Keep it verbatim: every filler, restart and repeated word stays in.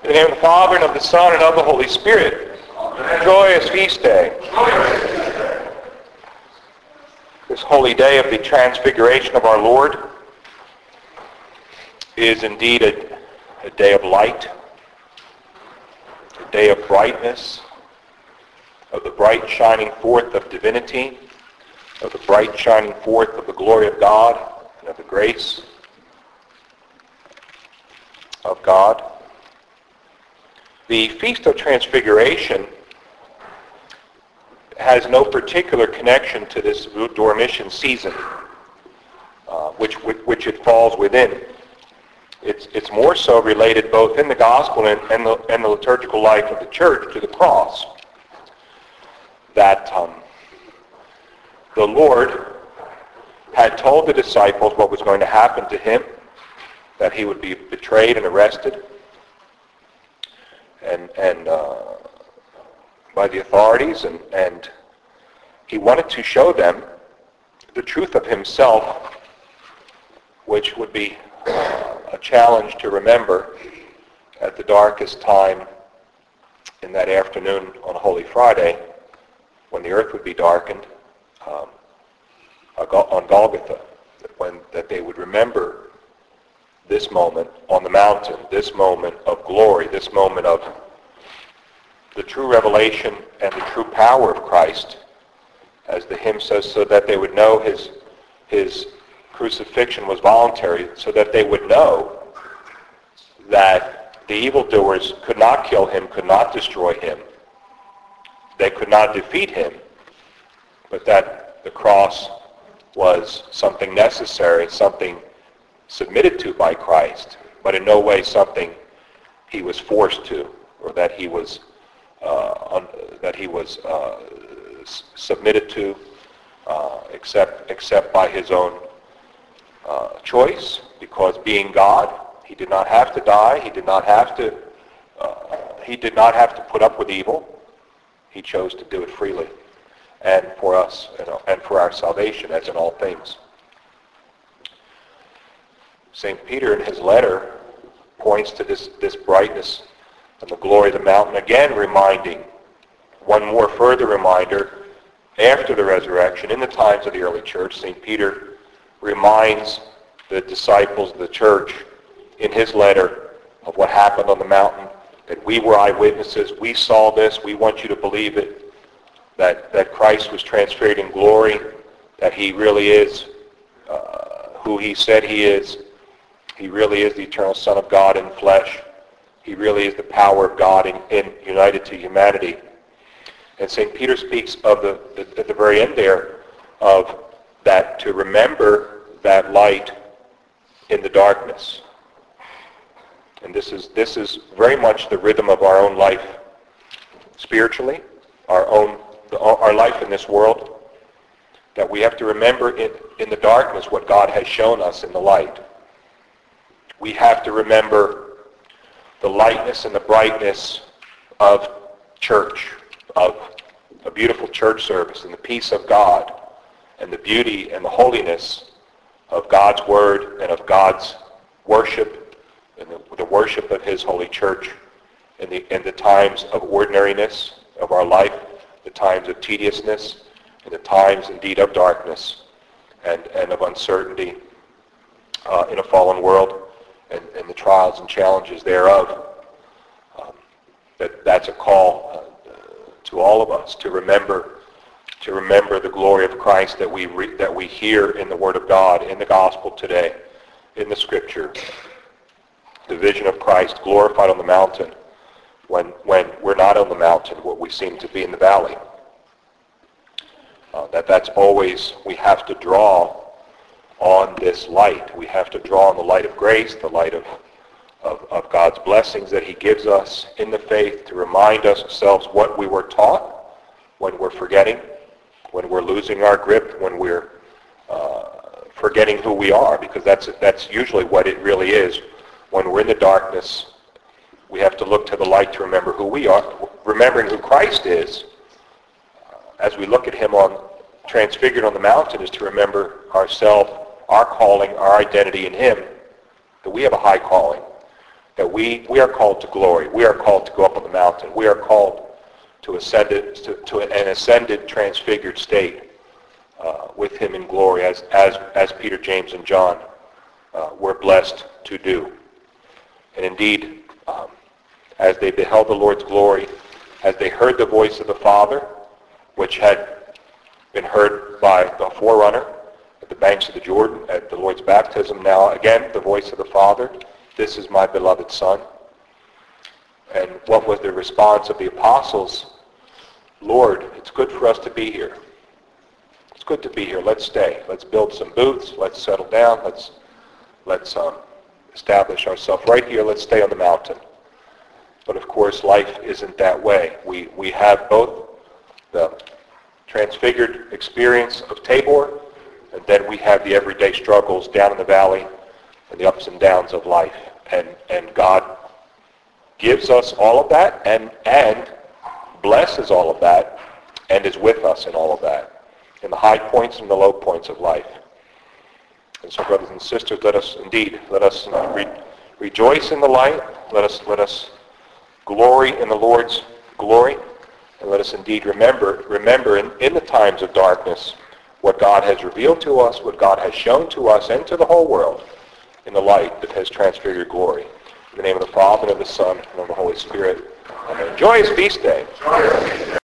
In the name of the Father, and of the Son, and of the Holy Spirit. Amen. Joyous feast day. This holy day of the transfiguration of our Lord is indeed a, a day of light, a day of brightness, of the bright shining forth of divinity, of the bright shining forth of the glory of God and of the grace of God. The Feast of Transfiguration has no particular connection to this Dormition season, uh, which, which it falls within. It's, it's more so related both in the gospel and, and, the, and the liturgical life of the church to the cross. That um, the Lord had told the disciples what was going to happen to him, that he would be betrayed and arrested and, and uh, by the authorities, and, and he wanted to show them the truth of himself, which would be uh, a challenge to remember at the darkest time in that afternoon on Holy Friday, when the earth would be darkened um, on Golgotha, when that they would remember this moment on the mountain, this moment of glory, this moment of the true revelation and the true power of Christ, as the hymn says, so that they would know his, his crucifixion was voluntary, so that they would know that the evildoers could not kill him, could not destroy him, they could not defeat him, but that the cross was something necessary, something submitted to by Christ, but in no way something he was forced to, or that he was uh, un, that he was uh, s- submitted to, uh, except except by his own uh, choice. Because being God, he did not have to die. He did not have to. Uh, he did not have to put up with evil. He chose to do it freely, and for us, and, and for our salvation, as in all things. Saint Peter in his letter points to this, this brightness and the glory of the mountain, again reminding, one more further reminder, after the resurrection, in the times of the early church, Saint Peter reminds the disciples of the church in his letter of what happened on the mountain, that we were eyewitnesses, we saw this, we want you to believe it, that, that Christ was transfigured in glory, that he really is uh, who he said he is. He really is the eternal Son of God in flesh. He really is the power of God in, in united to humanity. And Saint Peter speaks of the, the at the very end there of that, to remember that light in the darkness. And this is this is very much the rhythm of our own life spiritually, our own our life in this world, that we have to remember in, in the darkness what God has shown us in the light. We have to remember the lightness and the brightness of church, of a beautiful church service, and the peace of God, and the beauty and the holiness of God's Word and of God's worship, and the, the worship of His holy church in the, in the times of ordinariness of our life, the times of tediousness, and the times indeed of darkness and, and of uncertainty uh, in a fallen world. And, and the trials and challenges thereof. Um, that that's a call uh, to all of us to remember, to remember the glory of Christ that we re, that we hear in the Word of God, in the Gospel today, in the Scripture. The vision of Christ glorified on the mountain, when when we're not on the mountain, what we seem to be in the valley. Uh, that that's always, we have to draw on this light. We have to draw on the light of grace, the light of, of, of God's blessings that He gives us in the faith, to remind us ourselves what we were taught when we're forgetting, when we're losing our grip, when we're uh, forgetting who we are, because that's that's usually what it really is. When we're in the darkness, we have to look to the light to remember who we are, remembering who Christ is. Uh, as we look at Him on transfigured on the mountain, is to remember ourselves, our calling, our identity in Him, that we have a high calling, that we, we are called to glory. We are called to go up on the mountain. We are called to, ascended, to, to an ascended, transfigured state uh, with him in glory, as, as, as Peter, James, and John uh, were blessed to do. And indeed, um, as they beheld the Lord's glory, as they heard the voice of the Father, which had been heard by the forerunner at the banks of the Jordan at the Lord's baptism, now again the voice of the Father, "This is my beloved Son." And what was the response of the apostles? "Lord, it's good for us to be here. It's good to be here. Let's stay. Let's build some booths. Let's settle down. Let's let's um, establish ourselves right here. Let's stay on the mountain." But of course, life isn't that way. We we have both the transfigured experience of Tabor, and then we have the everyday struggles down in the valley and the ups and downs of life. And and God gives us all of that and and blesses all of that and is with us in all of that, in the high points and the low points of life. And so, brothers and sisters, let us indeed, let us re- rejoice in the light. Let us let us glory in the Lord's glory. And let us indeed remember, remember in, in the times of darkness what God has revealed to us, what God has shown to us and to the whole world in the light that has transfigured glory. In the name of the Father, and of the Son, and of the Holy Spirit. Amen. Joyous feast day.